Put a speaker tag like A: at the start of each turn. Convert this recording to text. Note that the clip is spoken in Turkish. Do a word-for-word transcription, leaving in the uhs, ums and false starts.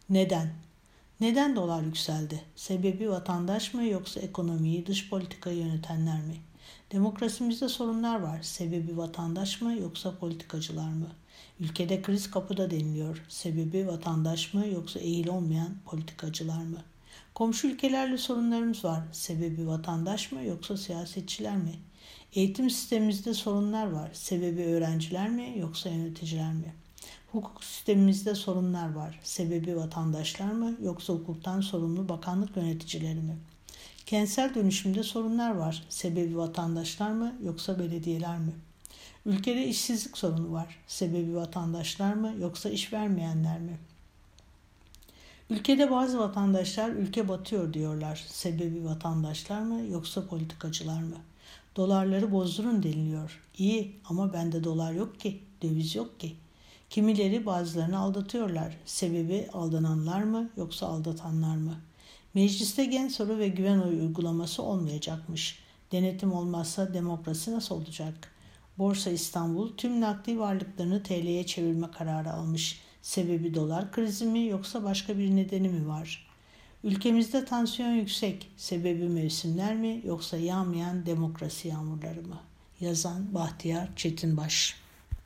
A: Neden? Neden dolar yükseldi? Sebebi vatandaş mı yoksa ekonomiyi, dış politikayı yönetenler mi? Demokrasimizde sorunlar var. Sebebi vatandaş mı yoksa politikacılar mı? Ülkede kriz kapıda deniliyor. Sebebi vatandaş mı yoksa eğil olmayan politikacılar mı? Komşu ülkelerle sorunlarımız var. Sebebi vatandaş mı yoksa siyasetçiler mi? Eğitim sistemimizde sorunlar var. Sebebi öğrenciler mi yoksa yöneticiler mi? Hukuk sistemimizde sorunlar var. Sebebi vatandaşlar mı yoksa hukuktan sorumlu bakanlık yöneticileri mi? Kentsel dönüşümde sorunlar var. Sebebi vatandaşlar mı yoksa belediyeler mi? Ülkede işsizlik sorunu var. Sebebi vatandaşlar mı yoksa iş vermeyenler mi? Ülkede bazı vatandaşlar ülke batıyor diyorlar. Sebebi vatandaşlar mı yoksa politikacılar mı? Dolarları bozdurun deniliyor. İyi ama bende dolar yok ki, döviz yok ki. Kimileri bazılarını aldatıyorlar. Sebebi aldananlar mı yoksa aldatanlar mı? Mecliste gen soru ve güven oyu uygulaması olmayacakmış. Denetim olmazsa demokrasi nasıl olacak? Borsa İstanbul tüm nakdi varlıklarını T L'ye çevirme kararı almış. Sebebi dolar krizi mi yoksa başka bir nedeni mi var? Ülkemizde tansiyon yüksek. Sebebi mevsimler mi yoksa yağmayan demokrasi yağmurları mı? Yazan Bahtiyar Çetinbaş.